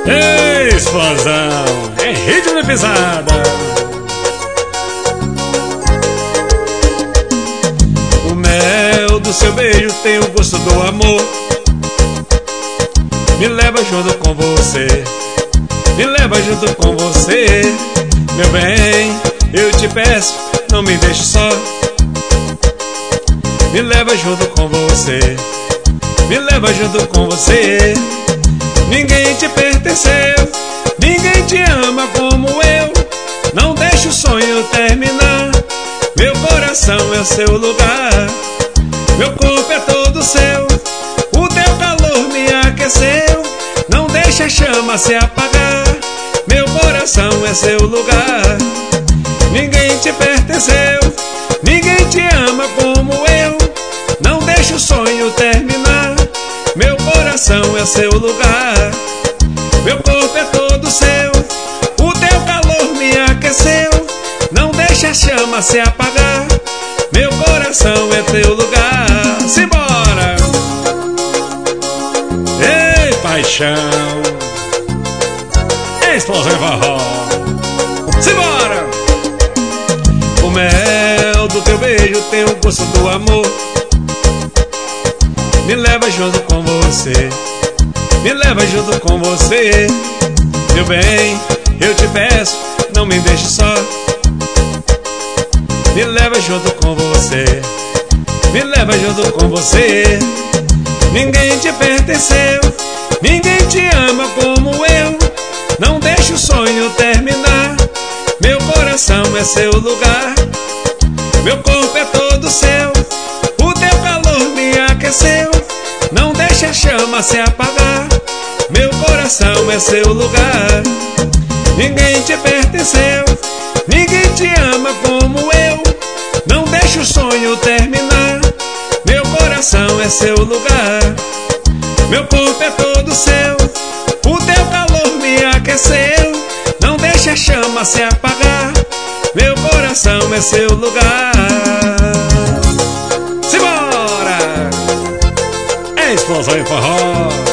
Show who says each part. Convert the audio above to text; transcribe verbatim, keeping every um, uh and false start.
Speaker 1: Ei, explosão, é ritmo de pisada. O mel do seu beijo tem o gosto do amor. Me leva junto com você, me leva junto com você. Meu bem, eu te peço, não me deixe só. Me leva junto com você, me leva junto com você. Ninguém te pertenceu, ninguém te ama como eu. Não deixe o sonho terminar. Meu coração é seu lugar, meu corpo é todo seu. O teu calor me aqueceu, não deixe a chama se apagar. Meu coração é seu lugar. Ninguém te pertenceu, ninguém te ama como eu. Não deixe o sonho terminar. Meu coração é seu lugar, meu corpo é todo seu. O teu calor me aqueceu, não deixe a chama se apagar. Meu coração é teu lugar. Simbora! Ei, paixão, explosão e forró. Simbora! O mel do teu beijo tem o gosto do amor. Me leva junto com você, me leva junto com você. Meu bem, eu te peço, não me deixe só. Me leva junto com você, me leva junto com você. Ninguém te pertenceu, ninguém te ama como eu. Não deixe o sonho terminar. Meu coração é seu lugar, meu corpo é todo seu. O teu calor me aqueceu, não deixe a chama se apagar. Meu coração é seu lugar. Ninguém te pertenceu, ninguém te ama como eu. Não deixe o sonho terminar. Meu coração é seu lugar, meu corpo é todo seu. O teu calor me aqueceu, não deixe a chama se apagar. Meu coração é seu lugar. Simbora! É explosão e forró.